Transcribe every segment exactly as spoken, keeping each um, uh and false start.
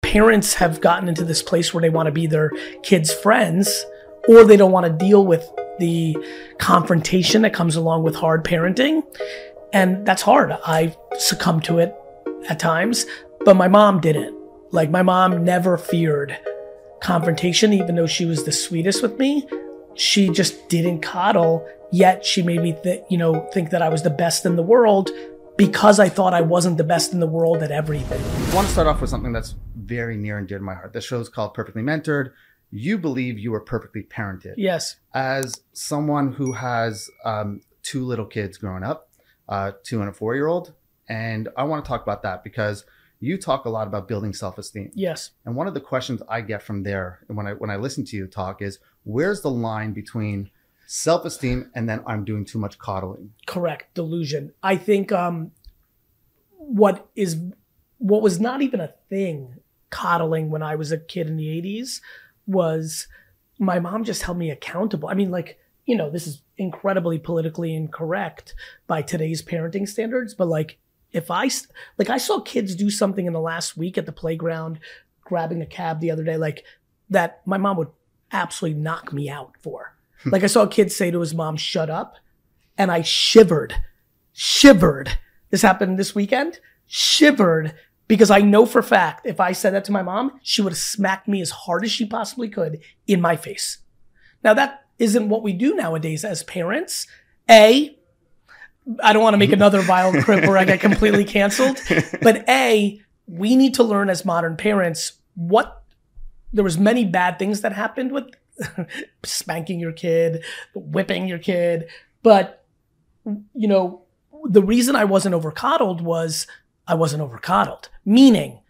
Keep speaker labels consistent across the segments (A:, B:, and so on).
A: parents have gotten into this place where they want to be their kids' friends, or they don't want to deal with the confrontation that comes along with hard parenting. And that's hard. I succumbed to it at times, but my mom didn't. Like, my mom never feared confrontation, even though she was the sweetest with me. She just didn't coddle, yet she made me th- you know, think that I was the best in the world because I thought I wasn't the best in the world at everything.
B: I want to start off with something that's very near and dear to my heart. This show is called Perfectly Mentored. You believe you were perfectly parented.
A: Yes.
B: As someone who has um, two little kids growing up, uh, two and a four-year-old, and I want to talk about that because you talk a lot about building self-esteem.
A: Yes.
B: And one of the questions I get from there, and when I when I listen to you talk, is where's the line between self-esteem and then I'm doing too much coddling?
A: Correct. Delusion. I think um, what is what was not even a thing, coddling, when I was a kid in the eighties, was my mom just held me accountable. I mean, like, you know, this is incredibly politically incorrect by today's parenting standards, but like, if I, like, I saw kids do something in the last week at the playground, grabbing a cab the other day, like, that my mom would absolutely knock me out for. Like, I saw a kid say to his mom, "Shut up." And I shivered, shivered. This happened this weekend, shivered, because I know for a fact, if I said that to my mom, she would have smacked me as hard as she possibly could in my face. Now, that isn't what we do nowadays as parents. A, I don't want to make another violent clip where I get completely canceled, but A, we need to learn as modern parents what, there was many bad things that happened with spanking your kid, whipping your kid. But, you know, the reason I wasn't over-coddled was I wasn't over-coddled. Meaning,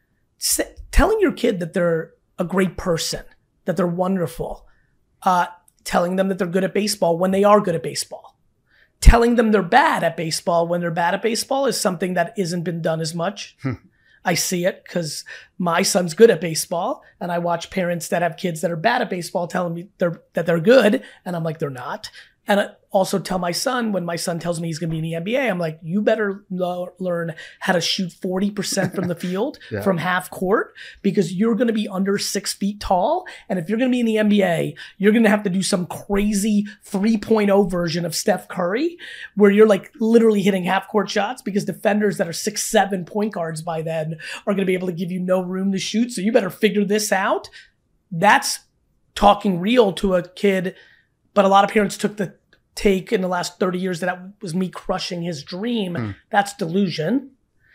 A: telling your kid that they're a great person, that they're wonderful, uh, telling them that they're good at baseball when they are good at baseball. Telling them they're bad at baseball when they're bad at baseball is something that isn't been done as much. I see it because my son's good at baseball, and I watch parents that have kids that are bad at baseball telling me they're, that they're good, and I'm like, they're not. And I also tell my son, when my son tells me he's going to be in the N B A, I'm like, you better lo- learn how to shoot forty percent from the field, yeah. from half court, because you're going to be under six feet tall. And if you're going to be in the N B A, you're going to have to do some crazy three point oh version of Steph Curry, where you're like literally hitting half court shots, because defenders that are six, seven point guards by then are going to be able to give you no room to shoot. So you better figure this out. That's talking real to a kid. But a lot of parents took the take in the last thirty years that that was me crushing his dream. Mm. That's delusion.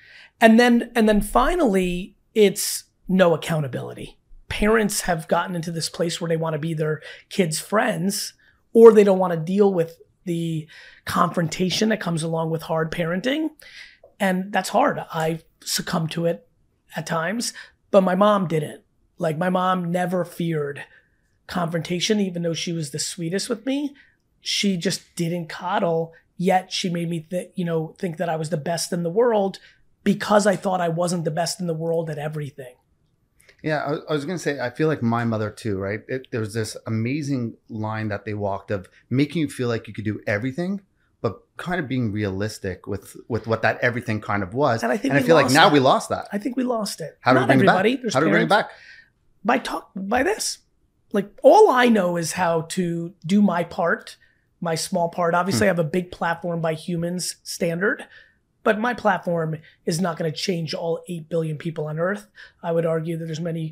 A: And then, and then finally, it's no accountability. Parents have gotten into this place where they want to be their kids' friends, or they don't want to deal with the confrontation that comes along with hard parenting. And that's hard. I succumbed to it at times, but my mom didn't. Like, my mom never feared confrontation, even though she was the sweetest with me. She just didn't coddle, yet she made me th- you know, think that I was the best in the world because I thought I wasn't the best in the world at everything.
B: Yeah, I, I was going to say, I feel like my mother too, right? It, there was this amazing line that they walked of making you feel like you could do everything, but kind of being realistic with, with what that everything kind of was.
A: And I think
B: and I feel like now
A: that.
B: we lost that.
A: I think we lost it.
B: How do
A: Not
B: we bring
A: everybody.
B: it back?
A: There's
B: How do we bring it back?
A: By talk, by this. Like, all I know is how to do my part, my small part. Obviously, hmm. I have a big platform by humans standard, but my platform is not going to change all eight billion people on Earth. I would argue that there's many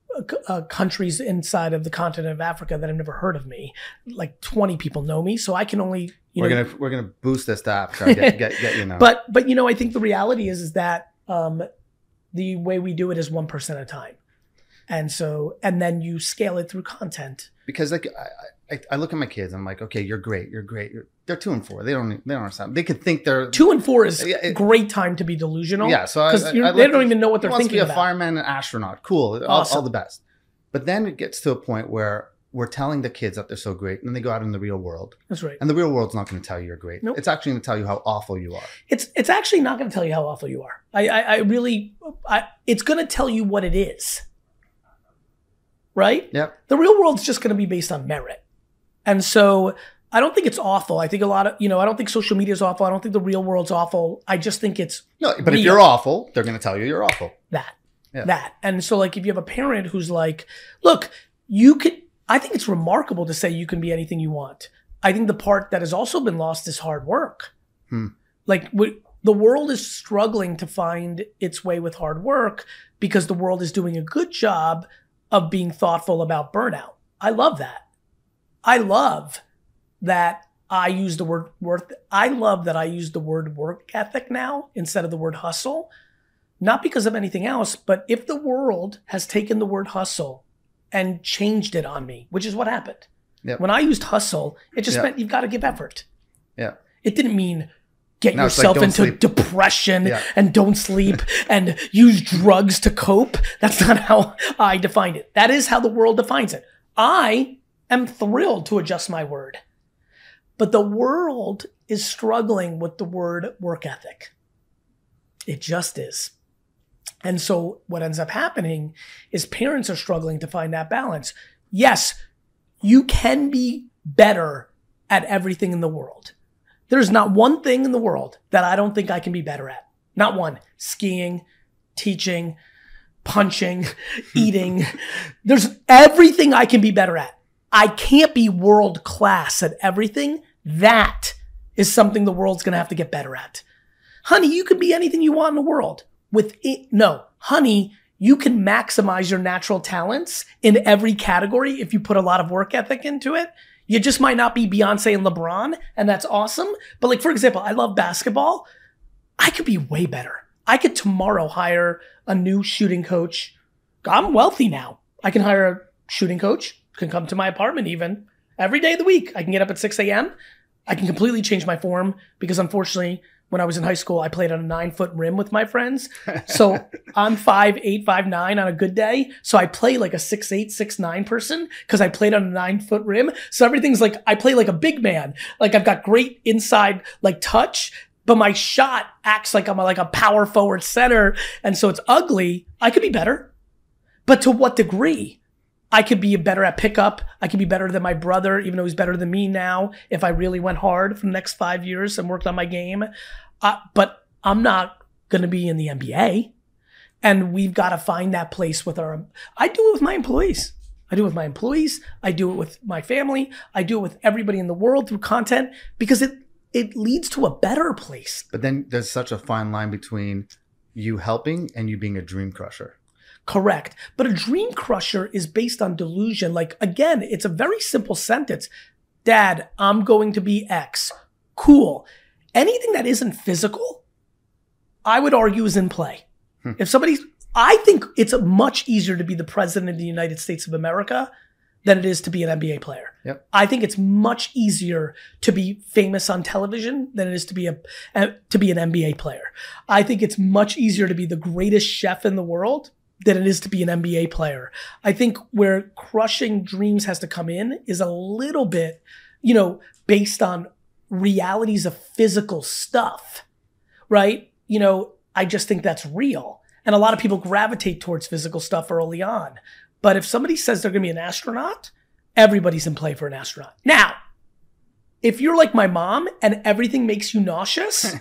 A: uh, countries inside of the continent of Africa that have never heard of me. Like twenty people know me, so I can only, you
B: we're
A: know.
B: Gonna, we're going to boost this to Africa, get, get, get you know.
A: But, but, you know, I think the reality is, is that um, the way we do it is one person at a time. And so, and then you scale it through content.
B: Because like I, I, I look at my kids, I'm like, okay, you're great, you're great. You're, they're two and four. They don't, they don't understand. They could think they're
A: two and four is
B: a
A: it, great time to be delusional.
B: Yeah, so I, I, I
A: they don't even know what they're
B: wants
A: thinking
B: to be a
A: about.
B: fireman, an astronaut, cool, all,
A: Awesome.
B: all the best. But then it gets to a point where we're telling the kids that they're so great, and then they go out in the real world.
A: That's right.
B: And the real world's not going to tell you you're great.
A: Nope.
B: It's actually going to tell you how awful you are.
A: It's it's actually not going to tell you how awful you are. I I, I really, I, it's going to tell you what it is. Right?
B: Yep.
A: The real world's just going to be based on merit. And so I don't think it's awful. I think a lot of, you know, I don't think social media is awful. I don't think the real world's awful. I just think it's
B: No, but
A: real.
B: If you're awful, they're going to tell you you're awful.
A: That.
B: Yeah.
A: That. And so like if you have a parent who's like, look, you could, I think it's remarkable to say you can be anything you want. I think the part that has also been lost is hard work.
B: Hmm.
A: Like we, the world is struggling to find its way with hard work because the world is doing a good job of being thoughtful about burnout. I love that. I love that I use the word worth. I love that I use the word work ethic now instead of the word hustle. Not because of anything else, but if the world has taken the word hustle and changed it on me, which is what happened.
B: Yep.
A: When I used hustle, it just
B: Yep.
A: meant you've got to give effort.
B: Yeah.
A: It didn't mean get
B: No, it's like,
A: yourself
B: don't
A: into
B: sleep.
A: depression
B: Yeah.
A: and don't sleep and use drugs to cope. That's not how I defined it. That is how the world defines it. I am thrilled to adjust my word. But the world is struggling with the word work ethic. It just is. And so what ends up happening is parents are struggling to find that balance. Yes, you can be better at everything in the world. There's not one thing in the world that I don't think I can be better at. Not one. Skiing, teaching, punching, eating. There's everything I can be better at. I can't be world class at everything. That is something the world's going to have to get better at. Honey, you can be anything you want in the world. With it, no, honey, you can maximize your natural talents in every category if you put a lot of work ethic into it. You just might not be Beyonce and LeBron, and that's awesome. But like, for example, I love basketball. I could be way better. I could tomorrow hire a new shooting coach. I'm wealthy now. I can hire a shooting coach, can come to my apartment even every day of the week. I can get up at six a.m. I can completely change my form because unfortunately, when I was in high school, I played on a nine foot rim with my friends. So I'm five eight, five nine on a good day. So I play like a six eight, six nine person because I played on a nine foot rim. So everything's like, I play like a big man. Like I've got great inside like touch, but my shot acts like I'm a, like a power forward center. And so it's ugly. I could be better. But to what degree? I could be better at pickup. I could be better than my brother, even though he's better than me now, if I really went hard for the next five years and worked on my game. Uh, but I'm not going to be in the N B A. And we've got to find that place with our, I do it with my employees. I do it with my employees. I do it with my family. I do it with everybody in the world through content because it, it leads to a better place.
B: But then there's such a fine line between you helping and you being a dream crusher.
A: Correct. But a dream crusher is based on delusion. Like, again, it's a very simple sentence. Dad, I'm going to be X. Cool. Anything that isn't physical, I would argue is in play. Hmm. If somebody's, I think it's much easier to be the president of the United States of America than it is to be an N B A player.
B: Yep.
A: I think it's much easier to be famous on television than it is to be a, to be an N B A player. I think it's much easier to be the greatest chef in the world than it is to be an N B A player. I think where crushing dreams has to come in is a little bit, you know, based on realities of physical stuff, right? You know, I just think that's real. And a lot of people gravitate towards physical stuff early on. But if somebody says they're going to be an astronaut, everybody's in play for an astronaut. Now, if you're like my mom and everything makes you nauseous,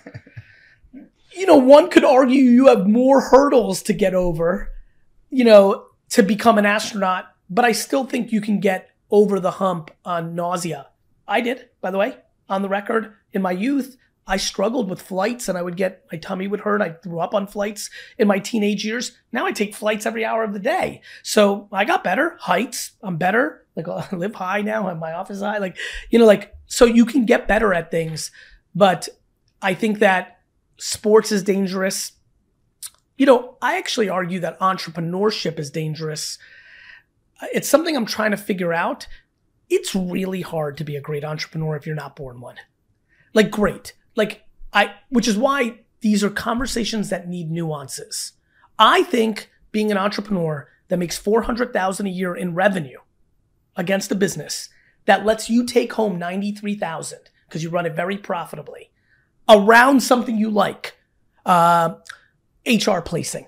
A: you know, one could argue you have more hurdles to get over, you know, to become an astronaut, but I still think you can get over the hump on nausea. I did, by the way, on the record. In my youth, I struggled with flights and I would get, my tummy would hurt. I threw up on flights in my teenage years. Now I take flights every hour of the day. So I got better. Heights, I'm better. Like I live high now, I have my office high. Like, you know, like, so you can get better at things, but I think that sports is dangerous. You know, I actually argue that entrepreneurship is dangerous. It's something I'm trying to figure out. It's really hard to be a great entrepreneur if you're not born one. Like, great. Like, I, which is why these are conversations that need nuances. I think being an entrepreneur that makes four hundred thousand dollars a year in revenue against a business that lets you take home ninety-three thousand dollars because you run it very profitably around something you like, uh, H R placing,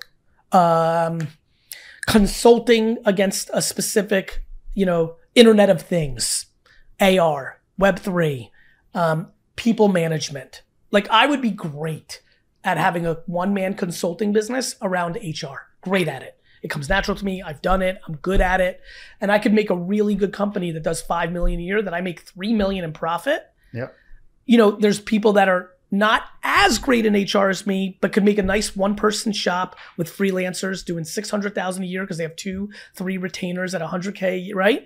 A: um, consulting against a specific, you know, Internet of Things, A R, Web three, um, people management. Like, I would be great at having a one-man consulting business around H R. Great at it. It comes natural to me. I've done it. I'm good at it. And I could make a really good company that does five million a year that I make three million in profit.
B: Yep.
A: You know, there's people that are not as great in H R as me, but could make a nice one person shop with freelancers doing six hundred thousand a year because they have two, three retainers at one hundred K, right?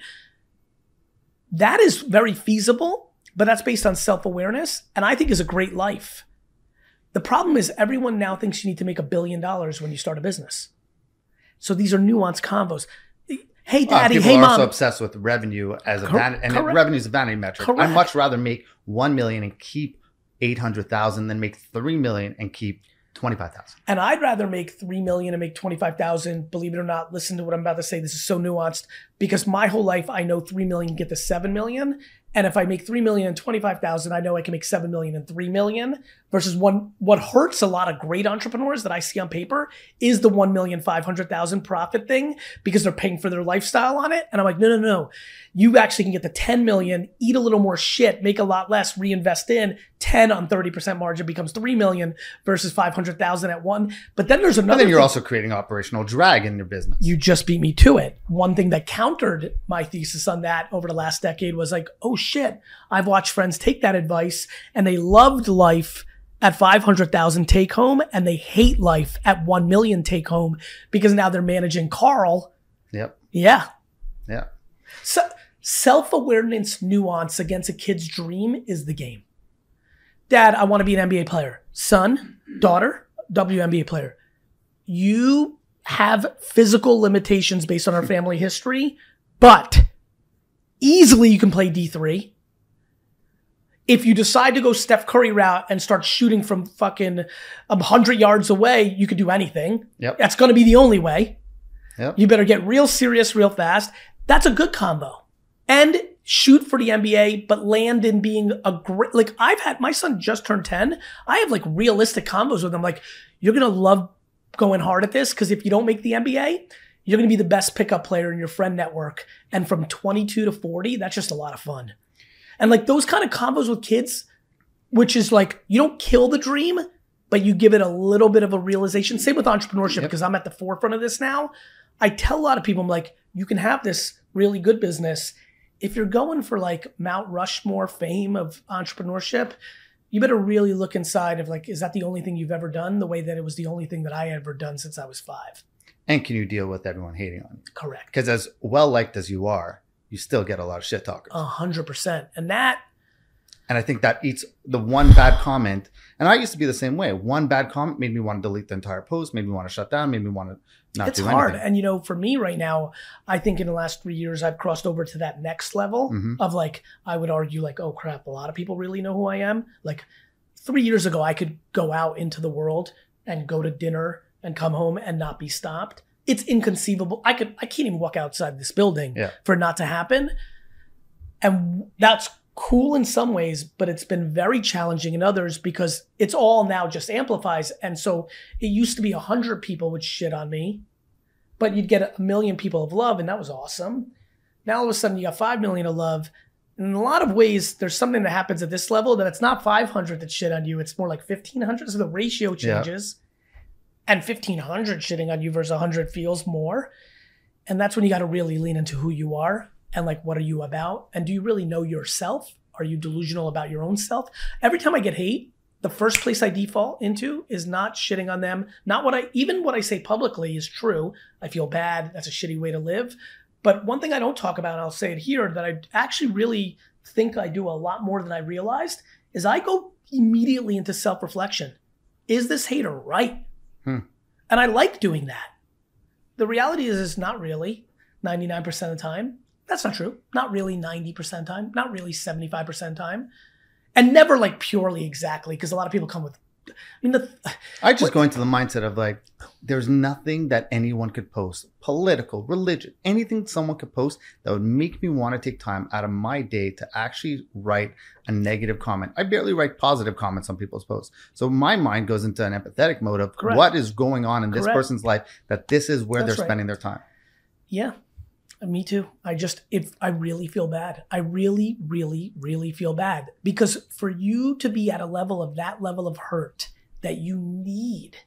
A: That is very feasible, but that's based on self-awareness, and I think is a great life. The problem is everyone now thinks you need to make a billion dollars when you start a business. So these are nuanced combos. Hey, daddy,
B: uh,
A: hey,
B: mom.
A: mom.
B: People are so obsessed with revenue as a
A: Cor-
B: vanity, and
A: correct.
B: revenue is a vanity metric.
A: Correct.
B: I'd much rather make one million and keep eight hundred thousand than make three million and keep twenty-five thousand.
A: And I'd rather make three million and make twenty-five thousand. Believe it or not, listen to what I'm about to say. This is so nuanced because my whole life, I know three million can get to seven million. And if I make three million and twenty-five thousand, I know I can make seven million and three million versus one. What hurts a lot of great entrepreneurs that I see on paper is the one million five hundred thousand profit thing because they're paying for their lifestyle on it. And I'm like, no, no, no. You actually can get to ten million, eat a little more shit, make a lot less, reinvest in ten on thirty percent margin becomes three million versus five hundred thousand at one. But then there's another
B: And then you're
A: thing.
B: also creating operational drag in your business.
A: You just beat me to it. One thing that countered my thesis on that over the last decade was like, oh shit, I've watched friends take that advice and they loved life at five hundred thousand take home and they hate life at one million take home because now they're managing Carl.
B: Yep.
A: Yeah.
B: Yeah.
A: So self-awareness nuance against a kid's dream is the game. Dad, I want to be an N B A player. Son, daughter, W N B A player. You have physical limitations based on our family history, but easily you can play D three. If you decide to go Steph Curry route and start shooting from fucking one hundred yards away, you could do anything.
B: Yep.
A: That's going to be the only way.
B: Yep.
A: You better get real serious real fast. That's a good combo. And shoot for the N B A, but land in being a great, like I've had, my son just turned ten. I have like realistic combos with him. Like, you're going to love going hard at this because if you don't make the N B A, you're going to be the best pickup player in your friend network. And from twenty-two to forty, that's just a lot of fun. And like those kind of combos with kids, which is like, you don't kill the dream, but you give it a little bit of a realization. Same with entrepreneurship, because yep. I'm at the forefront of this now. I tell a lot of people, I'm like, you can have this really good business. If you're going for like Mount Rushmore fame of entrepreneurship, you better really look inside of like, is that the only thing you've ever done? The way that it was the only thing that I ever done since I was five.
B: And can you deal with everyone hating on you?
A: Correct.
B: Because as well-liked as you are, you still get a lot of shit talkers.
A: A hundred percent. And that.
B: And I think that eats the one bad comment. And I used to be the same way. One bad comment made me want to delete the entire post, made me want to shut down, made me want to not
A: it's
B: do
A: hard.
B: anything.
A: And you know, for me right now, I think in the last three years, I've crossed over to that next level
B: Mm-hmm.
A: of like, I would argue like, oh crap, a lot of people really know who I am. Like three years ago, I could go out into the world and go to dinner and come home and not be stopped. It's inconceivable. I could, I can't even walk outside this building
B: Yeah.
A: for it not to happen. And that's cool in some ways, but it's been very challenging in others because it's all now just amplifies. And so it used to be a hundred people would shit on me, but you'd get a million people of love, and that was awesome. Now all of a sudden you got five million of love. And in a lot of ways, there's something that happens at this level that it's not five hundred that shit on you. It's more like fifteen hundred. So the ratio changes. Yeah. And fifteen hundred shitting on you versus one hundred feels more. And that's when you got to really lean into who you are. And like, what are you about? And do you really know yourself? Are you delusional about your own self? Every time I get hate, the first place I default into is not shitting on them. Not what I, even what I say publicly is true. I feel bad. That's a shitty way to live. But one thing I don't talk about, and I'll say it here, that I actually really think I do a lot more than I realized, is I go immediately into self-reflection. Is this hater right?
B: Hmm.
A: And I like doing that. The reality is it's not really ninety-nine percent of the time. That's not true. Not really ninety percent of the time. Not really seventy-five percent of the time. And never like purely exactly, because a lot of people come with, I mean, the,
B: I just
A: what,
B: go into the mindset of like, there's nothing that anyone could post, political, religion, anything someone could post that would make me want to take time out of my day to actually write a negative comment. I barely write positive comments on people's posts. So my mind goes into an empathetic mode of Correct. What is going on in Correct. This person's life, that this is where That's they're right. spending their time.
A: Yeah. Me too. I just, if I really feel bad, I really, really, really feel bad because for you to be at a level of that level of hurt that you need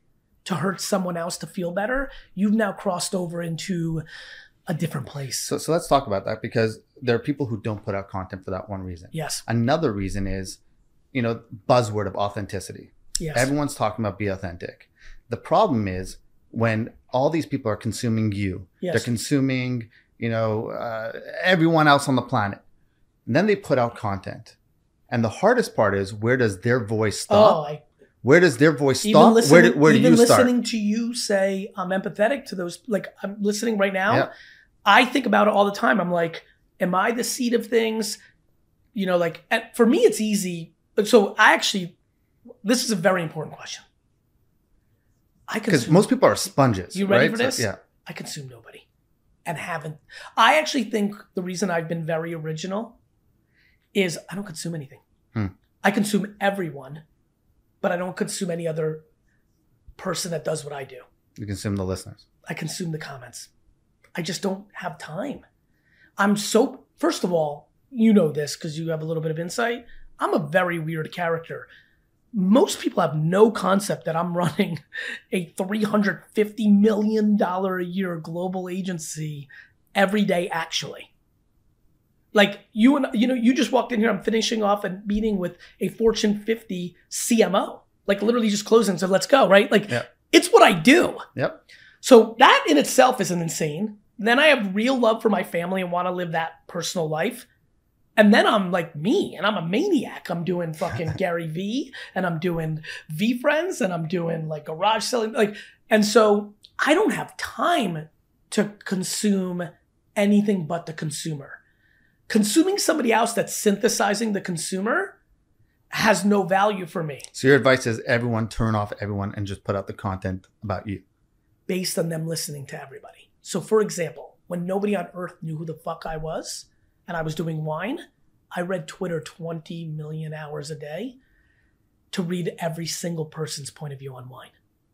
A: to hurt someone else to feel better, you've now crossed over into a different place.
B: So, so let's talk about that, because there are people who don't put out content for that one reason.
A: Yes.
B: Another reason is, you know, buzzword of authenticity.
A: Yes.
B: Everyone's talking about be authentic. The problem is when all these people are consuming you,
A: Yes.
B: they're consuming, you know, uh, everyone else on the planet. And then they put out content. And the hardest part is, where does their voice stop?
A: Oh, I,
B: Where does their voice
A: even
B: stop?
A: listening,
B: Where do, where do
A: even
B: you start?
A: listening to you say I'm empathetic to those, like I'm listening right now.
B: Yeah.
A: I think about it all the time. I'm like, am I the seed of things? You know, like, and for me, it's easy. So I actually, this is a very important question. I
B: Because
A: consume,
B: most people are sponges.
A: You ready
B: right?
A: for this?
B: So, yeah.
A: I consume nobody and haven't. I actually think the reason I've been very original is I don't consume anything.
B: Hmm.
A: I consume everyone, but I don't consume any other person that does what I do.
B: You consume the listeners.
A: I consume the comments. I just don't have time. I'm so, first of all, you know this because you have a little bit of insight. I'm a very weird character. Most people have no concept that I'm running a three hundred fifty million dollars a year global agency every day, actually. Like you and, you know, you just walked in here, I'm finishing off a meeting with a Fortune fifty C M O, like literally just closing, so let's go, right? Like
B: Yeah.
A: it's what I do.
B: Yep.
A: So that in itself isn't insane. Then I have real love for my family and want to live that personal life. And then I'm like me, and I'm a maniac. I'm doing fucking Gary V, and I'm doing V Friends, and I'm doing like garage selling. Like, and so I don't have time to consume anything but the consumer. Consuming somebody else that's synthesizing the consumer has no value for me.
B: So your advice is everyone turn off everyone and just put out the content about you.
A: Based on them listening to everybody. So for example, when nobody on earth knew who the fuck I was and I was doing wine, I read Twitter twenty million hours a day to read every single person's point of view on wine.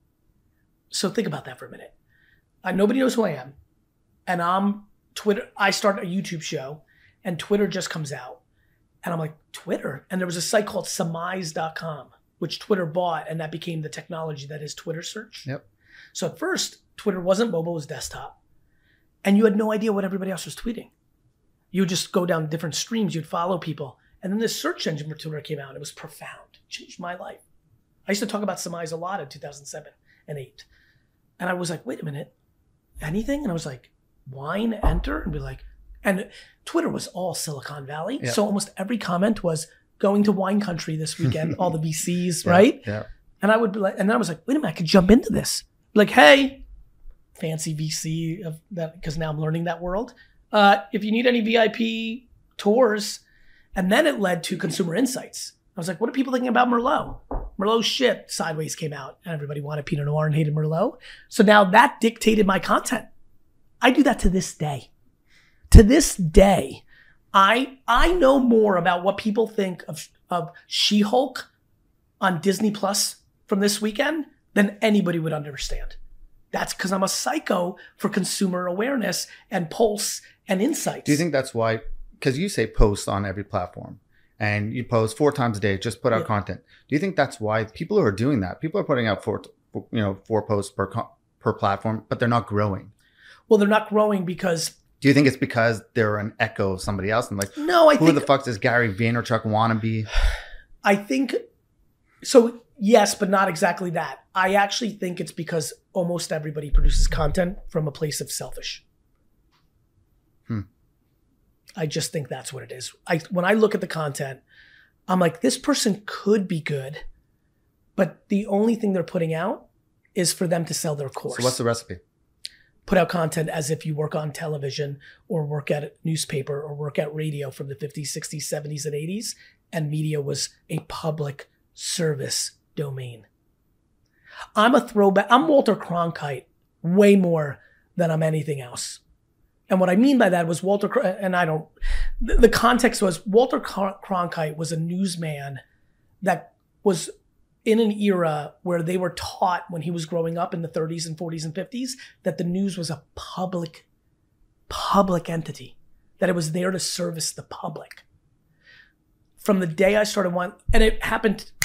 A: So think about that for a minute. Uh, nobody knows who I am. And I'm Twitter. I start a YouTube show and Twitter just comes out. And I'm like, Twitter? And there was a site called Samize dot com, which Twitter bought, and that became the technology that is Twitter search.
B: Yep.
A: So at first, Twitter wasn't mobile, it was desktop. And you had no idea what everybody else was tweeting. You would just go down different streams, you'd follow people. And then this search engine for Twitter came out. It was profound. It changed my life. I used to talk about Samize a lot in two thousand seven and eight. And I was like, wait a minute, anything? And I was like, wine, enter? And be like, and Twitter was all Silicon Valley.
B: Yeah.
A: So almost every comment was going to wine country this weekend, all the V Cs,
B: Yeah,
A: right?
B: Yeah.
A: And I would be like, and then I was like, wait a minute, I could jump into this. Like, hey, fancy V C of that, because now I'm learning that world. Uh, if you need any V I P tours, and then it led to consumer insights. I was like, what are people thinking about Merlot? Merlot shit. Sideways came out, and everybody wanted Pinot Noir and hated Merlot. So now that dictated my content. I do that to this day. To this day, I I know more about what people think of of She-Hulk on Disney Plus from this weekend than anybody would understand. That's because I'm a psycho for consumer awareness and pulse and insights.
B: Do you think that's why? Because you say post on every platform, and you post four times a day, just put out
A: Yeah.
B: content. Do you think that's why people who are doing that? People are putting out four, you know, four posts per co- per platform, but they're not growing.
A: Well, they're not growing because
B: Do you think it's because they're an echo of somebody else? And like,
A: no, I
B: who
A: think
B: the fuck does Gary Vaynerchuk want to be?
A: I think so. Yes, but not exactly that. I actually think it's because almost everybody produces content from a place of selfish.
B: Hmm.
A: I just think that's what it is. I when I look at the content, I'm like, this person could be good, but the only thing they're putting out is for them to sell their course.
B: So what's the recipe?
A: Put out content as if you work on television or work at a newspaper or work at radio from the fifties, sixties, seventies, and eighties, and media was a public service domain. I'm a throwback. I'm Walter Cronkite way more than I'm anything else. And what I mean by that was Walter, and I don't, the, the context was Walter Cronkite was a newsman that was in an era where they were taught when he was growing up in the thirties and forties and fifties that the news was a public, public entity, that it was there to service the public. From the day I started one, and it happened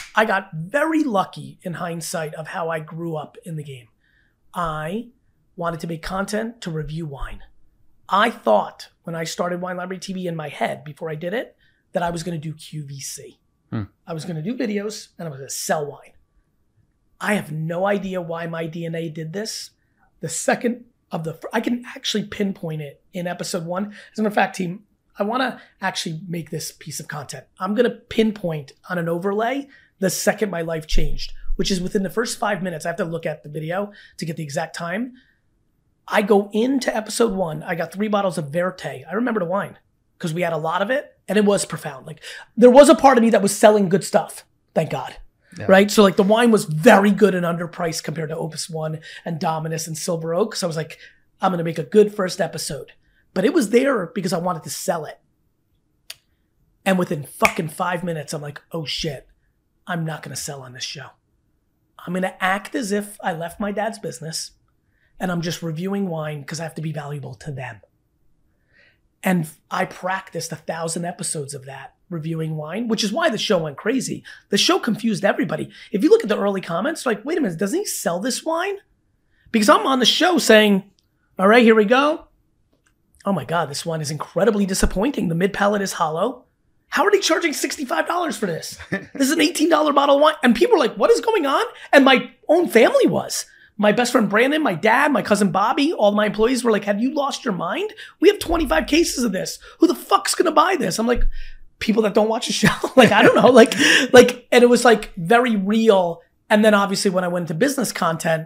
A: I got very lucky in hindsight of how I grew up in the game. I wanted to make content to review wine. I thought when I started Wine Library T V in my head before I did it, that I was going to do Q V C. Hmm. I was going to do videos and I was going to sell wine. I have no idea why my D N A did this. The second of the, I can actually pinpoint it in episode one. As a matter of fact, team, I want to actually make this piece of content. I'm going to pinpoint on an overlay the second my life changed, which is within the first five minutes. I have to look at the video to get the exact time. I go into episode one. I got three bottles of Verte. I remember the wine because we had a lot of it and it was profound. Like there was a part of me that was selling good stuff. Thank God. Yeah. Right. So like the wine was very good and underpriced compared to Opus One and Dominus and Silver Oak. So I was like, I'm going to make a good first episode, but it was there because I wanted to sell it. And within fucking five minutes, I'm like, oh shit, I'm not going to sell on this show. I'm going to act as if I left my dad's business and I'm just reviewing wine because I have to be valuable to them. And I practiced a thousand episodes of that, reviewing wine, which is why the show went crazy. The show confused everybody. If you look at the early comments, like, wait a minute, doesn't he sell this wine? Because I'm on the show saying, all right, here we go. Oh my God, this wine is incredibly disappointing. The mid palate is hollow. How are they charging sixty-five dollars for this? This is an eighteen dollar bottle of wine. And people are like, what is going on? And my own family was. My best friend Brandon, my dad, my cousin Bobby, all my employees were like, have you lost your mind? We have twenty-five cases of this. Who the fuck's gonna buy this? I'm like, people that don't watch the show. Like, I don't know. Like, like, and it was like very real. And then obviously when I went into business content,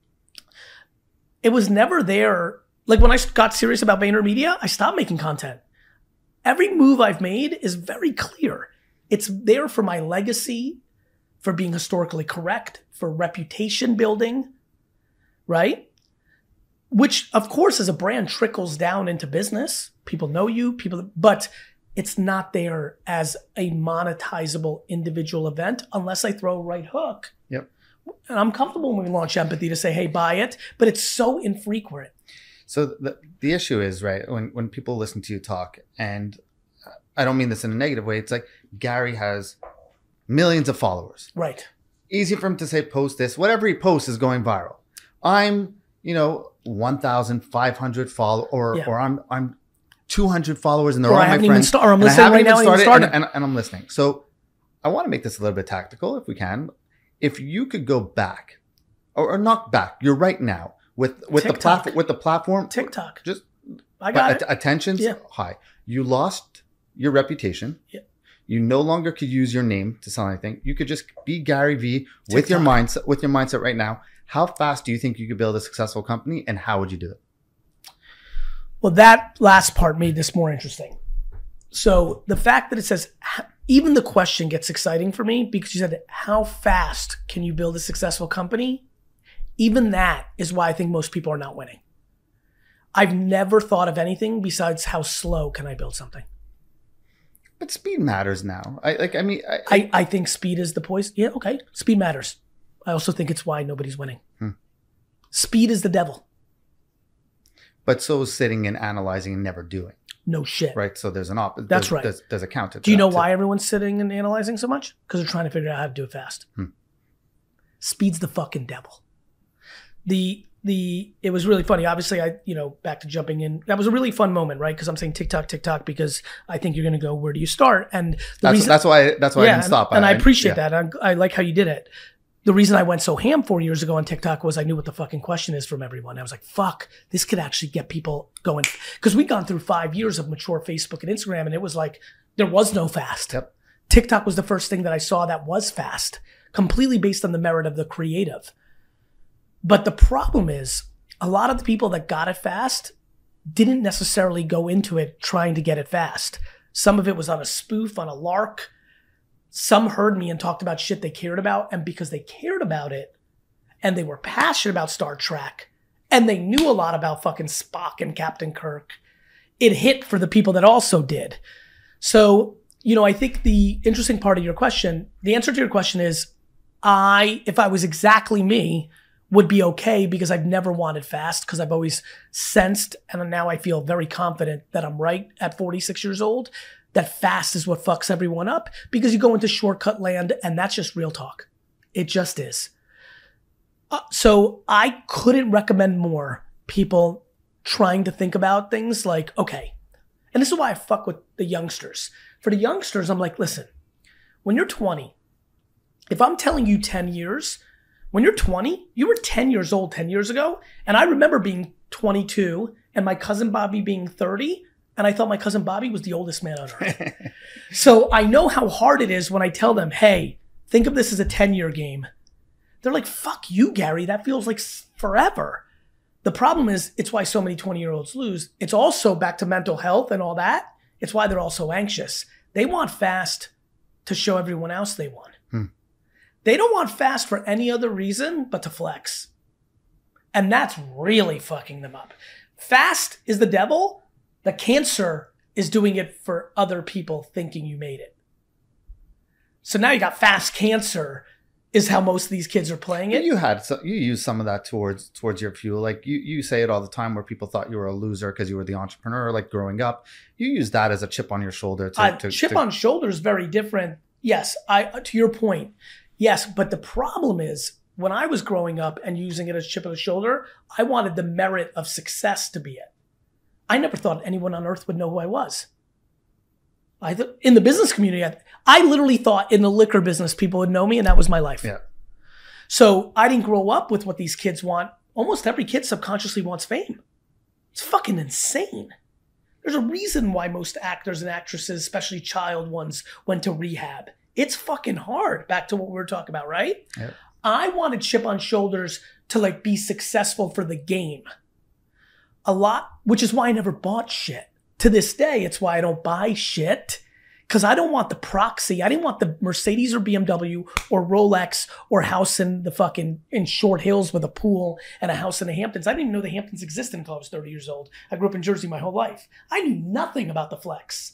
A: it was never there. Like when I got serious about VaynerMedia, I stopped making content. Every move I've made is very clear. It's there for my legacy, for being historically correct, for reputation building, right? Which of course as a brand trickles down into business. People know you, people, but it's not there as a monetizable individual event unless I throw a right hook.
B: Yep.
A: And I'm comfortable when we launch Empathy to say, hey, buy it, but it's so infrequent.
B: So the, the issue is, right, when, when people listen to you talk, and I don't mean this in a negative way, it's like Gary has millions of followers.
A: Right.
B: Easy for him to say, post this. Whatever he posts is going viral. I'm, you know, one thousand five hundred follow, or yeah. or I'm I'm two hundred followers and they're
A: or
B: all
A: I
B: my
A: haven't
B: friends.
A: Even start, or I'm listening right now
B: started,
A: started.
B: And, and, and I'm listening. So I want to make this a little bit tactical if we can. If you could go back, or, or not back, you're right now. With with TikTok. the platform with the platform
A: TikTok.
B: Just
A: I got it.
B: Attention's
A: yeah.
B: high. You lost your reputation.
A: Yeah.
B: You no longer could use your name to sell anything. You could just be Gary V with TikTok. your mindset with your mindset right now. How fast do you think you could build a successful company, and how would you do it?
A: Well, that last part made this more interesting. So the fact that it says, even the question gets exciting for me because you said, how fast can you build a successful company? Even that is why I think most people are not winning. I've never thought of anything besides how slow can I build something.
B: But speed matters now. I like. I mean, I,
A: I, I think speed is the poison. Yeah, okay. Speed matters. I also think it's why nobody's winning. Hmm. Speed is the devil. But
B: so is sitting and analyzing and never doing.
A: No shit.
B: Right. So there's an opposite.
A: That's
B: there's,
A: right.
B: There's, there's a counter.
A: Do you know
B: too.
A: why everyone's sitting and analyzing so much? Because they're trying to figure out how to do it fast.
B: Hmm.
A: Speed's the fucking devil. The the it was really funny. Obviously, I you know back to jumping in. That was a really fun moment, right? Because I'm saying TikTok, TikTok, because I think you're going to go. Where do you start? And the
B: that's
A: reason,
B: that's why that's why
A: yeah,
B: I didn't stop.
A: And, and I, I appreciate
B: yeah.
A: that. I, I like how you did it. The reason I went so ham four years ago on TikTok was I knew what the fucking question is from everyone. I was like, fuck, this could actually get people going. Because we'd gone through five years of mature Facebook and Instagram, and it was like, there was no fast.
B: Yep.
A: TikTok was the first thing that I saw that was fast, completely based on the merit of the creative. But the problem is, a lot of the people that got it fast didn't necessarily go into it trying to get it fast. Some of it was on a spoof, on a lark. Some heard me and talked about shit they cared about, and because they cared about it and they were passionate about Star Trek and they knew a lot about fucking Spock and Captain Kirk, it hit for the people that also did. So, you know, I think the interesting part of your question, the answer to your question is, I, if I was exactly me, would be okay because I've never wanted fast because I've always sensed, and now I feel very confident that I'm right at forty-six years old, that fast is what fucks everyone up because you go into shortcut land and that's just real talk. It just is. Uh, so I couldn't recommend more people trying to think about things like, okay, and this is why I fuck with the youngsters. For the youngsters, I'm like, listen, when you're twenty, if I'm telling you ten years, when you're twenty, you were ten years old ten years ago. And I remember being twenty-two and my cousin Bobby being thirty. And I thought my cousin Bobby was the oldest man on earth. So I know how hard it is when I tell them, hey, think of this as a ten-year game. They're like, fuck you, Gary. That feels like forever. The problem is, it's why so many twenty-year-olds lose. It's also back to mental health and all that. It's why they're all so anxious. They want fast to show everyone else they won. Hmm. They don't want fast for any other reason but to flex. And that's really fucking them up. Fast is the devil. The cancer is doing it for other people thinking you made it. So now you got fast cancer is how most of these kids are playing it.
B: You had so you use some of that towards towards your fuel. Like you you say it all the time where people thought you were a loser because you were the entrepreneur. Like growing up, you use that as a chip on your shoulder. To,
A: uh,
B: to
A: chip
B: to...
A: on shoulder is very different. Yes, I to your point. Yes, but the problem is when I was growing up and using it as chip on the shoulder, I wanted the merit of success to be it. I never thought anyone on earth would know who I was. I th- in the business community, I, I literally thought in the liquor business people would know me, and that was my life.
B: Yeah.
A: So I didn't grow up with what these kids want. Almost every kid subconsciously wants fame. It's fucking insane. There's a reason why most actors and actresses, especially child ones, went to rehab. It's fucking hard. Back to what we were talking about, right?
B: Yeah.
A: I wanted chip on shoulders to like be successful for the game. A lot, which is why I never bought shit. To this day, it's why I don't buy shit. Because I don't want the proxy. I didn't want the Mercedes or B M W or Rolex or house in the fucking, in Short Hills with a pool and a house in the Hamptons. I didn't even know the Hamptons existed until I was thirty years old. I grew up in Jersey my whole life. I knew nothing about the flex.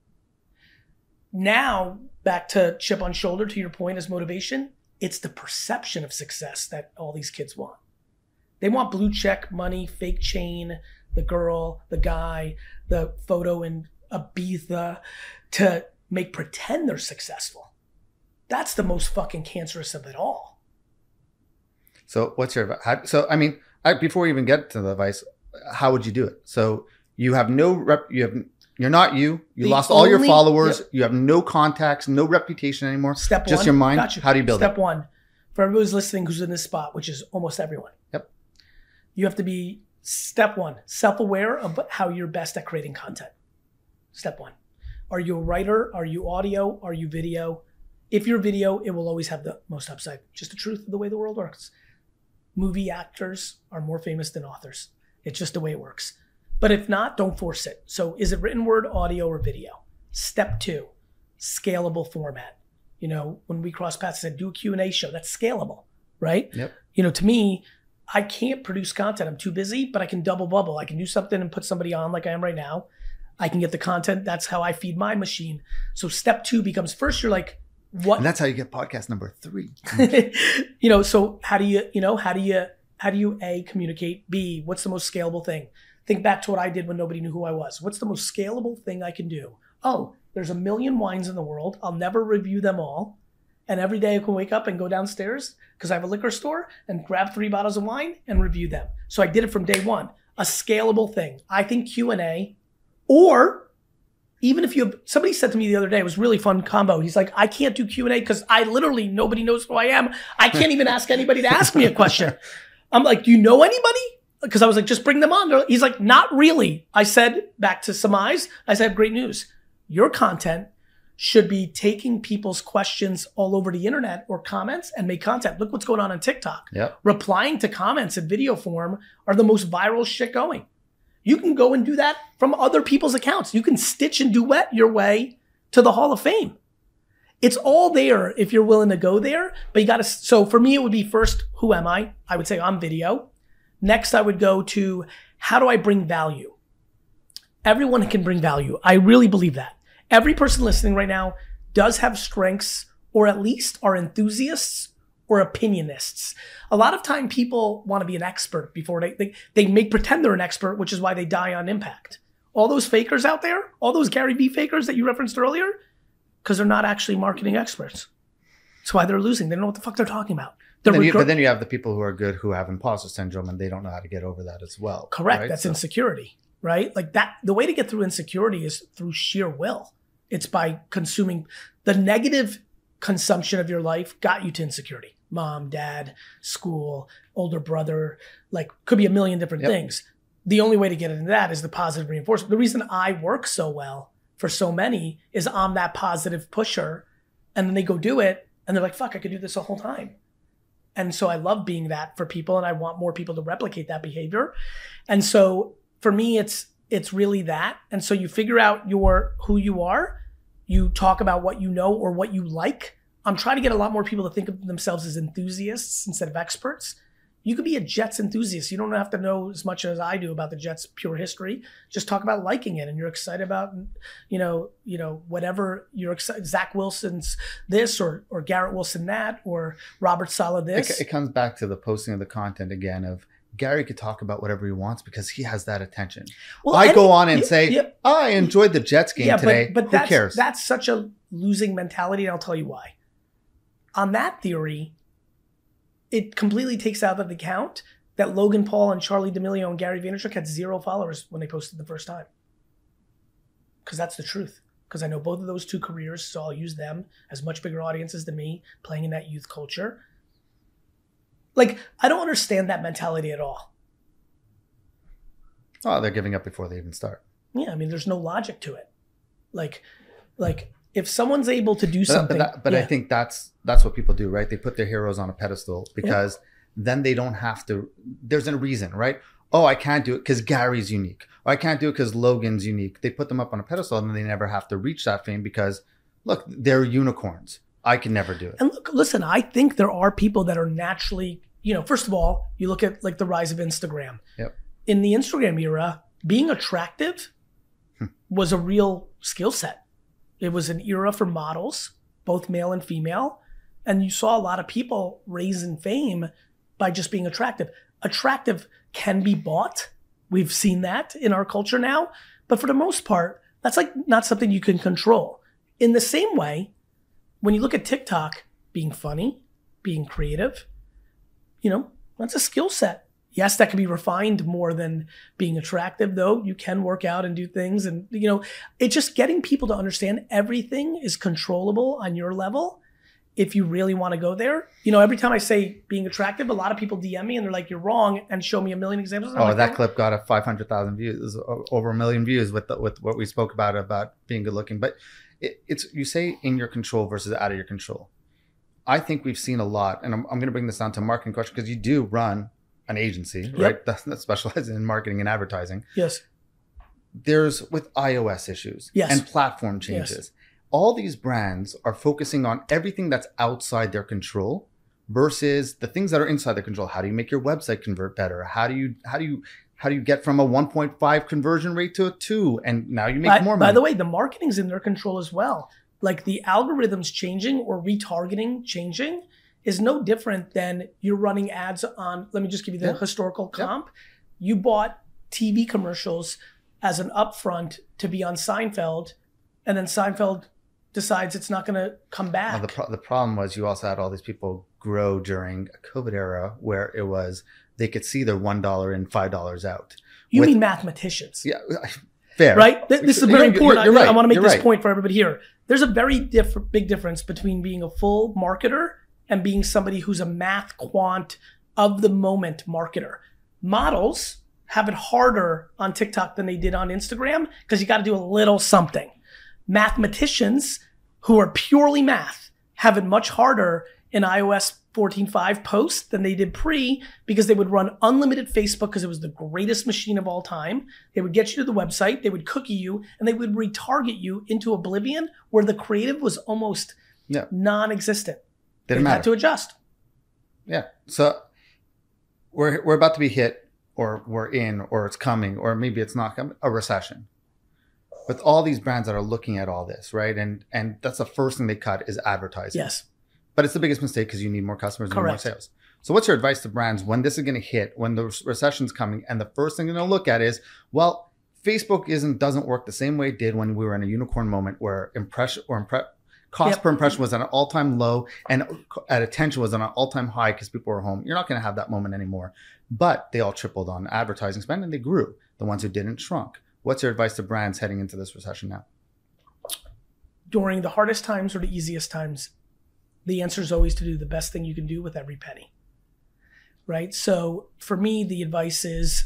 A: Now, back to chip on shoulder, to your point as motivation, it's the perception of success that all these kids want. They want blue check money, fake chain, the girl, the guy, the photo in Ibiza to make pretend they're successful. That's the most fucking cancerous of it all.
B: So what's your, how, so I mean, I, before we even get to the advice, how would you do it? So you have no rep, you have, you're not you, you
A: The
B: lost all your
A: only-
B: followers,
A: yep.
B: you have no contacts, no reputation anymore.
A: Step
B: just
A: one.
B: your mind.
A: Got you.
B: How do you build
A: Step
B: it?
A: one, for everyone who's listening who's in this spot, which is almost everyone.
B: Yep.
A: You have to be, step one, self-aware of how you're best at creating content. Step one. Are you a writer? Are you audio? Are you video? If you're video, it will always have the most upside. Just the truth of the way the world works. Movie actors are more famous than authors. It's just the way it works. But if not, don't force it. So is it written word, audio, or video? Step two, scalable format. You know, when we cross paths, I said, do a Q and A show. That's scalable, right?
B: Yep.
A: You know, to me, I can't produce content. I'm too busy, but I can double bubble. I can do something and put somebody on like I am right now. I can get the content. That's how I feed my machine. So step two becomes, first you're like, what?
B: And that's how you get podcast number three.
A: You know, so how do you, you know, how do you, how do you A, communicate? B, what's the most scalable thing? Think back to what I did when nobody knew who I was. What's the most scalable thing I can do? Oh, there's a million wines in the world. I'll never review them all. And every day I can wake up and go downstairs because I have a liquor store and grab three bottles of wine and review them. So I did it from day one. A scalable thing. I think Q and A, or even if you have, somebody said to me the other day, it was a really fun combo. He's like, I can't do Q and A because I literally, nobody knows who I am. I can't even ask anybody to ask me a question. I'm like, do you know anybody? Because I was like, just bring them on. He's like, not really. I said, back to Samai's, I said, great news. Your content should be taking people's questions all over the internet or comments and make content. Look what's going on on TikTok.
B: Yep.
A: Replying to comments in video form are the most viral shit going. You can go and do that from other people's accounts. You can stitch and duet your way to the Hall of Fame. It's all there if you're willing to go there, but you got to, so for me, it would be first, who am I? I would say I'm video. Next, I would go to, how do I bring value? Everyone can bring value. I really believe that. Every person listening right now does have strengths, or at least are enthusiasts or opinionists. A lot of time people want to be an expert before they, they, they make pretend they're an expert, which is why they die on impact. All those fakers out there, all those Gary Vee fakers that you referenced earlier, because they're not actually marketing experts. That's why they're losing. They don't know what the fuck they're talking about.
B: Then you, but then you have the people who are good who have imposter syndrome and they don't know how to get over that as well.
A: Correct.
B: Right?
A: That's
B: so.
A: insecurity, right? Like that. The way to get through insecurity is through sheer will. It's by consuming. The negative consumption of your life got you to insecurity. Mom, dad, school, older brother, like could be a million different yep. things. The only way to get into that is the positive reinforcement. The reason I work so well for so many is I'm that positive pusher, and then they go do it and they're like, fuck, I could do this the whole time. And so I love being that for people, and I want more people to replicate that behavior. And so for me, it's it's really that. And so you figure out your who you are, you talk about what you know or what you like. I'm trying to get a lot more people to think of themselves as enthusiasts instead of experts. You could be a Jets enthusiast. You don't have to know as much as I do about the Jets' pure history. Just talk about liking it, and you're excited about, you know, you know, whatever you're excited. Zach Wilson's this, or or Garrett Wilson that, or Robert Saleh this.
B: It, it comes back to the posting of the content again. Of Gary could talk about whatever he wants because he has that attention. Well, I any, go on and yeah, say, yeah, oh, I enjoyed the Jets game
A: yeah,
B: today.
A: But, but
B: Who
A: that's,
B: cares?
A: That's such a losing mentality, and I'll tell you why. On that theory, it completely takes out of account that Logan Paul and Charli D'Amelio and Gary Vaynerchuk had zero followers when they posted the first time. Because that's the truth. Because I know both of those two careers, so I'll use them as much bigger audiences than me, playing in that youth culture. Like, I don't understand that mentality at all.
B: Oh, they're giving up before they even start.
A: Yeah, I mean, there's no logic to it. Like, like if someone's able to do something.
B: But, that, but
A: yeah.
B: I think that's that's what people do, right? They put their heroes on a pedestal because yeah. then they don't have to. There's a reason, right? Oh, I can't do it because Gary's unique. Or I can't do it because Logan's unique. They put them up on a pedestal and then they never have to reach that fame because, look, they're unicorns. I can never do it.
A: And look, listen, I think there are people that are naturally, you know, first of all, you look at like the rise of Instagram.
B: Yep.
A: In the Instagram era, being attractive was a real skill set. It was an era for models, both male and female. And you saw a lot of people raise in fame by just being attractive. Attractive can be bought. We've seen that in our culture now. But for the most part, that's like not something you can control. In the same way, when you look at TikTok, being funny, being creative, you know, that's a skill set. Yes, that can be refined more than being attractive, though. You can work out and do things. And, you know, it's just getting people to understand everything is controllable on your level if you really want to go there. You know, every time I say being attractive, a lot of people D M me and they're like, you're wrong, and show me a million examples.
B: Oh,
A: like,
B: that oh. clip got a five hundred thousand views, over a million views with the, with what we spoke about, about being good looking. But it, it's, you say in your control versus out of your control. I think we've seen a lot, and I'm, I'm going to bring this down to a marketing question because you do run an agency,
A: yep.
B: right? That, that specializes in marketing and advertising.
A: Yes.
B: There's with iOS issues
A: yes.
B: and platform changes. Yes. All these brands are focusing on everything that's outside their control versus the things that are inside their control. How do you make your website convert better? How do you how do you how do you get from a one point five conversion rate to a two, and now you make
A: by,
B: more money?
A: By the way, the marketing's in their control as well. Like the algorithms changing or retargeting changing is no different than you're running ads on, let me just give you the yeah. historical comp. Yeah. You bought T V commercials as an upfront to be on Seinfeld, and then Seinfeld decides it's not going to come back.
B: Well, the, pro- the problem was you also had all these people grow during a COVID era where it was, they could see their one dollar in, five dollars out.
A: You
B: With,
A: mean mathematicians.
B: Yeah, fair.
A: Right? This is very
B: you're,
A: important.
B: You're, you're
A: I,
B: right.
A: I want to make
B: you're
A: this
B: right.
A: point for everybody here. There's a very diff- big difference between being a full marketer and being somebody who's a math quant of the moment marketer. Models have it harder on TikTok than they did on Instagram because you got to do a little something. Mathematicians who are purely math have it much harder in iOS fourteen point five post than they did pre, because they would run unlimited Facebook because it was the greatest machine of all time. They would get you to the website, they would cookie you, and they would retarget you into oblivion where the creative was almost
B: yeah.
A: non-existent.
B: Didn't
A: they
B: matter.
A: had to adjust.
B: Yeah. So we're we're about to be hit, or we're in, or it's coming, or maybe it's not coming, a recession. With all these brands that are looking at all this, right? And and that's the first thing they cut is advertising.
A: Yes.
B: But it's the biggest mistake because you need more customers and
A: Correct.
B: more sales. So what's your advice to brands when this is going to hit, when the recession's coming, and the first thing they're going to look at is, well, Facebook isn't doesn't work the same way it did when we were in a unicorn moment where impression or impre- cost
A: Yep.
B: per impression was at an all-time low and at attention was on an all-time high because people were home. You're not going to have that moment anymore. But they all tripled on advertising spend and they grew. The ones who didn't shrunk. What's your advice to brands heading into this recession now?
A: During the hardest times or the easiest times, the answer is always to do the best thing you can do with every penny. Right? So for me, the advice is,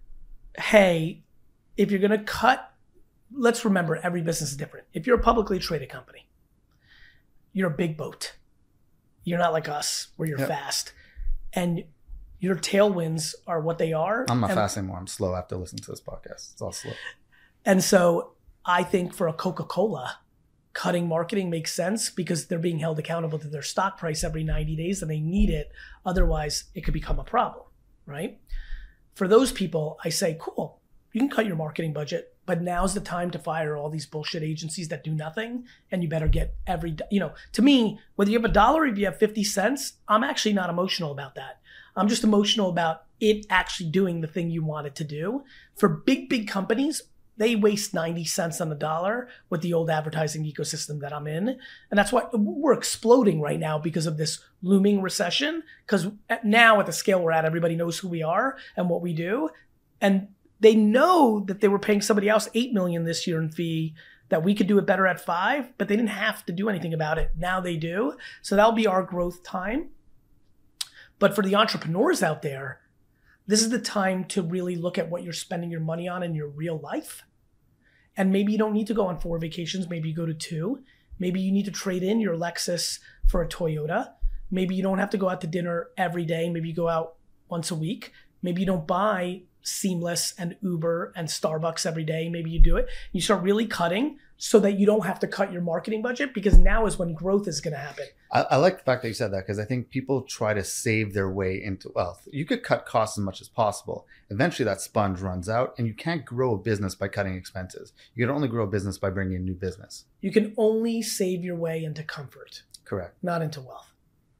A: hey, if you're going to cut, let's remember every business is different. If you're a publicly traded company, you're a big boat. You're not like us where you're
B: Yep.
A: fast. And your tailwinds are what they are.
B: I'm not
A: and,
B: fast anymore. I'm slow after listening to this podcast. It's all slow.
A: And so I think for a Coca-Cola, cutting marketing makes sense because they're being held accountable to their stock price every ninety days and they need it. Otherwise, it could become a problem, right? For those people, I say, cool, you can cut your marketing budget, but now's the time to fire all these bullshit agencies that do nothing. And you better get every, you know, to me, whether you have a dollar or if you have fifty cents, I'm actually not emotional about that. I'm just emotional about it actually doing the thing you want it to do. For big, big companies, they waste ninety cents on the dollar with the old advertising ecosystem that I'm in. And that's why we're exploding right now because of this looming recession. Because now at the scale we're at, everybody knows who we are and what we do. And they know that they were paying somebody else eight million dollars this year in fee, that we could do it better at five, but they didn't have to do anything about it. Now they do. So that'll be our growth time. But for the entrepreneurs out there, this is the time to really look at what you're spending your money on in your real life. And maybe you don't need to go on four vacations. Maybe you go to two. Maybe you need to trade in your Lexus for a Toyota. Maybe you don't have to go out to dinner every day. Maybe you go out once a week. Maybe you don't buy Seamless and Uber and Starbucks every day. Maybe you do it. You start really cutting so that you don't have to cut your marketing budget, because now is when growth is going to happen.
B: I, I like the fact that you said that, because I think people try to save their way into wealth. You could cut costs as much as possible. Eventually that sponge runs out and you can't grow a business by cutting expenses. You can only grow a business by bringing in new business.
A: You can only save your way into comfort,
B: Correct.
A: not into wealth.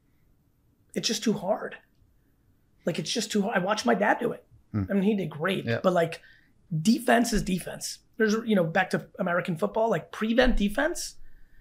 A: It's just too hard. Like, it's just too hard. I watched my dad do it. Hmm. I mean, he did great,
B: yeah.
A: but like, defense is defense. There's, you know, back to American football, like prevent defense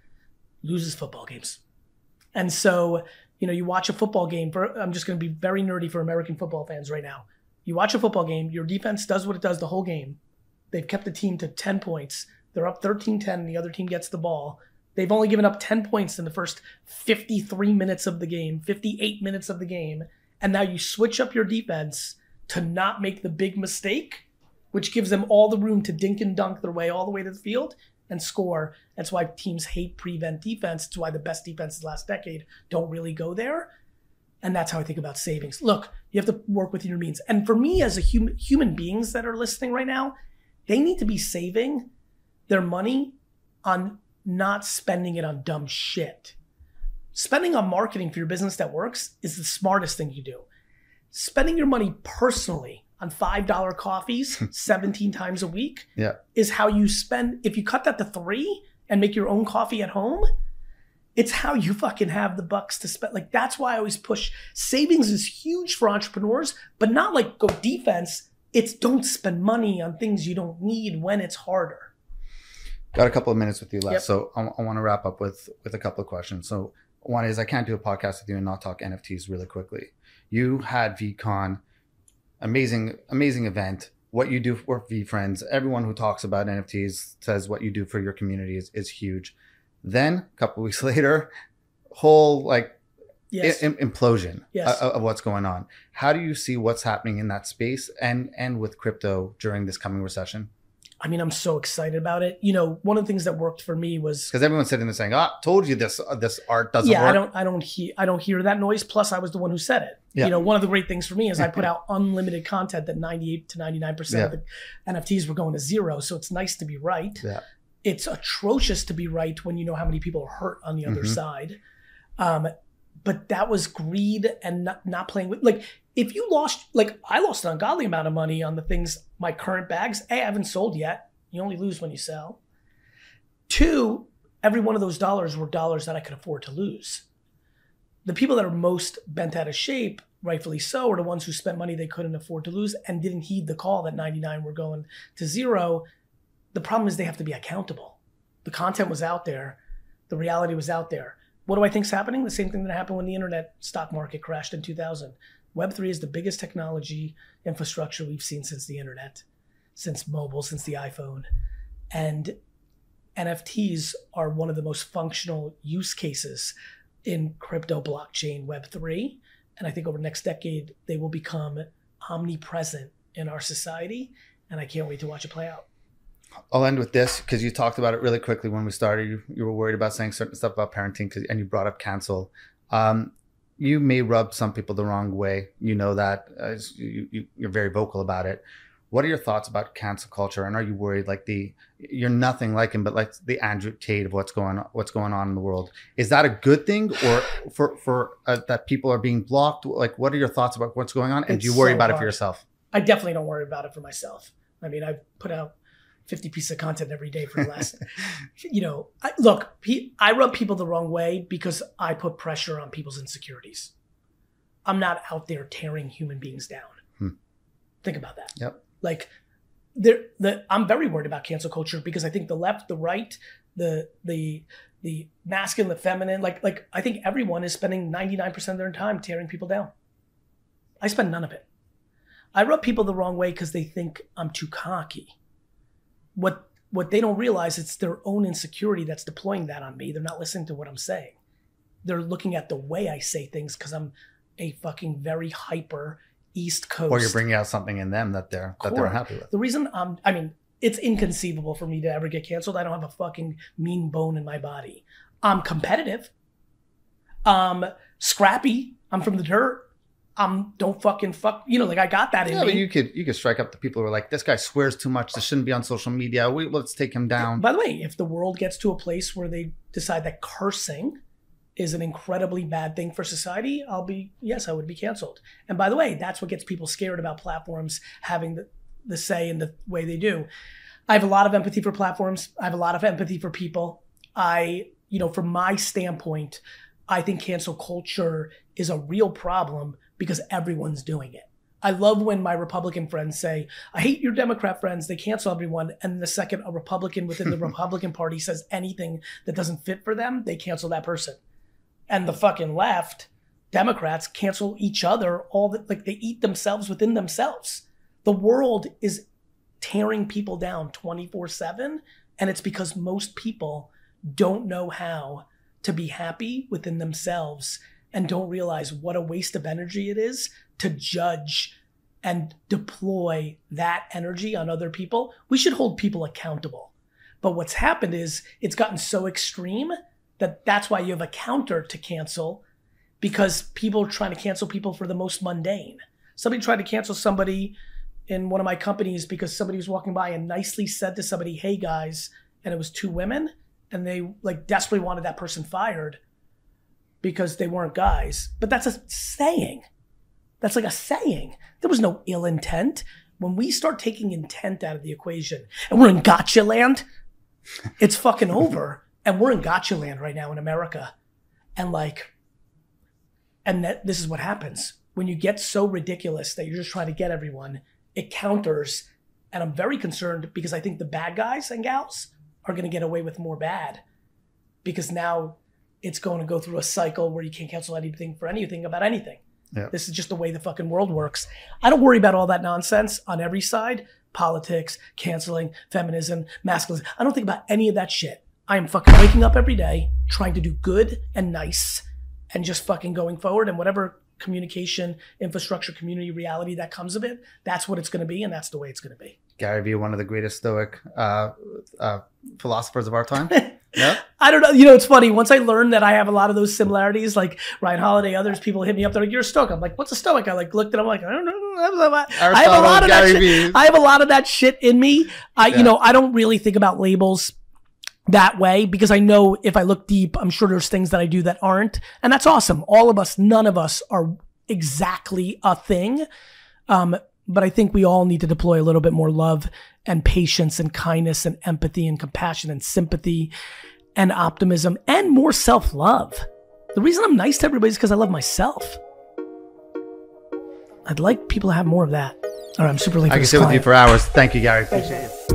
A: loses football games. And so, you know, you watch a football game, for, I'm just going to be very nerdy for American football fans right now. You watch a football game, your defense does what it does the whole game. They've kept the team to ten points. They're up thirteen ten and the other team gets the ball. They've only given up ten points in the first fifty-three minutes of the game, fifty-eight minutes of the game. And now you switch up your defense to not make the big mistake, which gives them all the room to dink and dunk their way all the way to the field and score. That's why teams hate prevent defense. It's why the best defenses last decade don't really go there. And that's how I think about savings. Look, you have to work within your means. And for me, as a human, human beings that are listening right now, they need to be saving their money on not spending it on dumb shit. Spending on marketing for your business that works is the smartest thing you do. Spending your money personally on five dollar coffees seventeen times a week
B: yeah.
A: is how you spend. If you cut that to three and make your own coffee at home, it's how you fucking have the bucks to spend. Like, that's why I always push savings is huge for entrepreneurs, but not like go defense. It's don't spend money on things you don't need when it's harder.
B: Got a couple of minutes with you left.
A: Yep.
B: So I, I want to wrap up with, with a couple of questions. So one is, I can't do a podcast with you and not talk N F Ts really quickly. You had VeeCon, amazing, amazing event. What you do for VeeFriends, everyone who talks about N F Ts says what you do for your community is, is huge. Then a couple of weeks later, whole like
A: yes.
B: I- implosion
A: yes.
B: of, of what's going on. How do you see what's happening in that space and, and with crypto during this coming recession?
A: I mean, I'm so excited about it. You know, one of the things that worked for me was
B: because everyone's sitting there saying, "Ah, oh, told you this uh, this art doesn't
A: yeah,
B: work."
A: I don't, I don't hear, I don't hear that noise. Plus, I was the one who said it.
B: Yeah.
A: You know, one of the great things for me is I put out unlimited content that ninety-eight to ninety-nine percent
B: yeah.
A: of the N F Ts were going to zero. So it's nice to be right.
B: Yeah.
A: It's atrocious to be right when you know how many people are hurt on the other
B: mm-hmm.
A: side. Um, but that was greed and not, not playing with, like, if you lost, like I lost an ungodly amount of money on the things, my current bags, A, I haven't sold yet. You only lose when you sell. Two, every one of those dollars were dollars that I could afford to lose. The people that are most bent out of shape, rightfully so, are the ones who spent money they couldn't afford to lose and didn't heed the call that ninety-nine were going to zero. The problem is they have to be accountable. The content was out there. The reality was out there. What do I think is happening? The same thing that happened when the internet stock market crashed in two thousand. Web three is the biggest technology infrastructure we've seen since the internet, since mobile, since the iPhone. And N F Ts are one of the most functional use cases in crypto, blockchain, Web three. And I think over the next decade, they will become omnipresent in our society. And I can't wait to watch it play out.
B: I'll end with this because you talked about it really quickly when we started. You, you were worried about saying certain stuff about parenting, cause, and you brought up cancel. Um, you may rub some people the wrong way. You know that. Uh, you, you, you're very vocal about it. What are your thoughts about cancel culture? And are you worried, like the, you're nothing like him, but like the Andrew Tate of what's going on, what's going on in the world? Is that a good thing, or for for uh, that people are being blocked? Like, what are your thoughts about what's going on? And
A: It's
B: do you worry
A: so
B: about
A: hard.
B: it for yourself?
A: I definitely don't worry about it for myself. I mean, I put out fifty pieces of content every day for the last, you know, I, look, I rub people the wrong way because I put pressure on people's insecurities. I'm not out there tearing human beings down.
B: Hmm.
A: Think about that.
B: Yep.
A: Like, there, the I'm very worried about cancel culture because I think the left, the right, the the the masculine, the feminine, like like I think everyone is spending ninety-nine percent of their time tearing people down. I spend none of it. I rub people the wrong way because they think I'm too cocky. What what they don't realize, it's their own insecurity that's deploying that on me. They're not listening to what I'm saying. They're looking at the way I say things because I'm a fucking very hyper East Coast.
B: Or you're bringing out something in them that they're that they're unhappy with.
A: The reason I'm, I mean, it's inconceivable for me to ever get canceled. I don't have a fucking mean bone in my body. I'm competitive. I'm scrappy. I'm from the dirt. I'm don't fucking fuck. You know, like I got that in
B: Yeah,
A: me.
B: but you could you could strike up the people who are like, this guy swears too much. This shouldn't be on social media. We let's take him down.
A: By the way, if the world gets to a place where they decide that cursing is an incredibly bad thing for society, I'll be, yes, I would be canceled. And by the way, that's what gets people scared about platforms having the, the say in the way they do. I have a lot of empathy for platforms. I have a lot of empathy for people. I, you know, from my standpoint, I think cancel culture is a real problem because everyone's doing it. I love when my Republican friends say, I hate your Democrat friends, they cancel everyone. And the second a Republican within the Republican Party says anything that doesn't fit for them, they cancel that person. And the fucking left, Democrats, cancel each other, all the, like they eat themselves within themselves. The world is tearing people down twenty-four seven, and it's because most people don't know how to be happy within themselves and don't realize what a waste of energy it is to judge and deploy that energy on other people. We should hold people accountable. But what's happened is it's gotten so extreme that that's why you have a counter to cancel, because people are trying to cancel people for the most mundane. Somebody tried to cancel somebody in one of my companies because somebody was walking by and nicely said to somebody, hey guys, and it was two women, and they like desperately wanted that person fired because they weren't guys. But that's a saying. That's like a saying. There was no ill intent. When we start taking intent out of the equation and we're in gotcha land, it's fucking over. And we're in gotcha land right now in America. And like, and that this is what happens. When you get so ridiculous that you're just trying to get everyone, it counters. And I'm very concerned because I think the bad guys and gals are going to get away with more bad. Because now it's going to go through a cycle where you can't cancel anything for anything about anything.
B: Yeah.
A: This is just the way the fucking world works. I don't worry about all that nonsense on every side. Politics, canceling, feminism, masculine. I don't think about any of that shit. I am fucking waking up every day, trying to do good and nice and just fucking going forward, and whatever communication, infrastructure, community reality that comes of it, that's what it's going to be. And that's the way it's going to be.
B: Gary Vee, one of the greatest Stoic uh, uh, philosophers of our time. Yeah.
A: I don't know. You know, it's funny. Once I learned that I have a lot of those similarities, like Ryan Holiday, others, people hit me up. They're like, you're a Stoic. I'm like, what's a Stoic? I like looked at them like, I don't know. I have a lot of that shit. I have a lot of that shit in me. I, yeah. You know, I don't really think about labels that way because I know if I look deep, I'm sure there's things that I do that aren't. And that's awesome. All of us, none of us are exactly a thing. Um, but I think we all need to deploy a little bit more love and patience and kindness and empathy and compassion and sympathy and optimism and more self-love. The reason I'm nice to everybody is because I love myself. I'd like people to have more of that. All right, I'm super late.
B: I
A: for
B: can
A: this
B: sit with you
A: client.
B: for hours. Thank you, Gary. Appreciate it.